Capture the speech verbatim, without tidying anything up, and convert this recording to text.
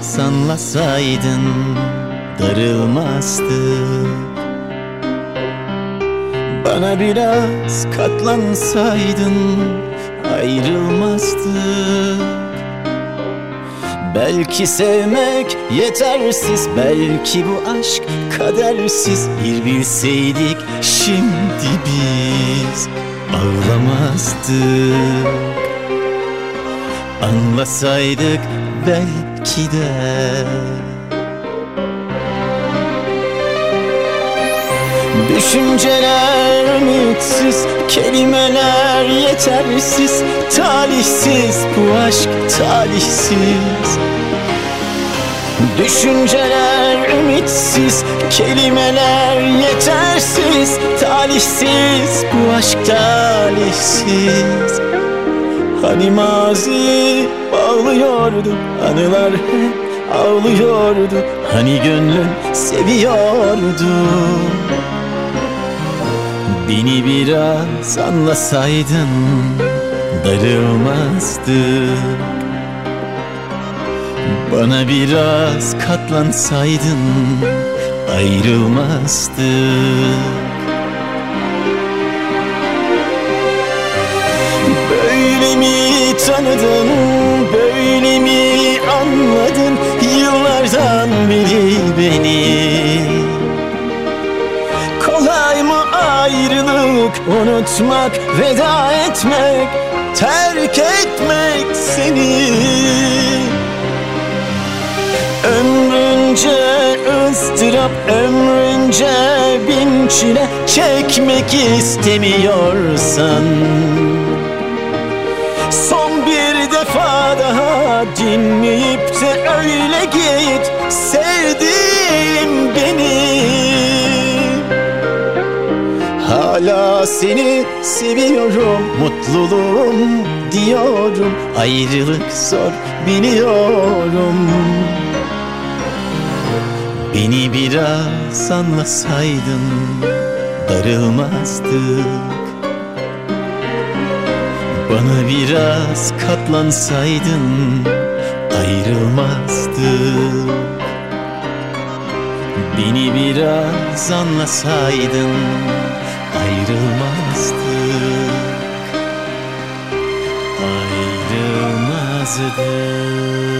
biraz anlasaydın darılmazdık. Bana biraz katlansaydın ayrılmazdık. Belki sevmek yetersiz, belki bu aşk kadersiz. Bir bilseydik şimdi biz ağlamazdık. Anlasaydık belki de. Düşünceler ümitsiz, kelimeler yetersiz. Talihsiz bu aşk, talihsiz. Düşünceler ümitsiz, kelimeler yetersiz. Talihsiz bu aşk, talihsiz. Hani mazi bağlıyordu, anılar hep ağlıyordu. Hani gönlün seviyordu. Beni biraz anlasaydın darılmazdık. Bana biraz katlansaydın ayrılmazdık. Böyle mi tanıdın, böyle mi anladın yıllardan beri beni? Kolay mı ayrılık, unutmak, veda etmek, terk etmek seni? Ömrünce ıstırap, ömrünce bin çile çekmek istemiyorsan, son bir defa daha dinleyip de öyle git. Sevdiğim beni, hala seni seviyorum, mutluluğum diyorum. Ayrılık zor biliyorum. Beni biraz anlasaydın darılmazdık. Bana biraz katlansaydın ayrılmazdık. Beni biraz anlasaydın ayrılmazdık. Ayrılmazdık.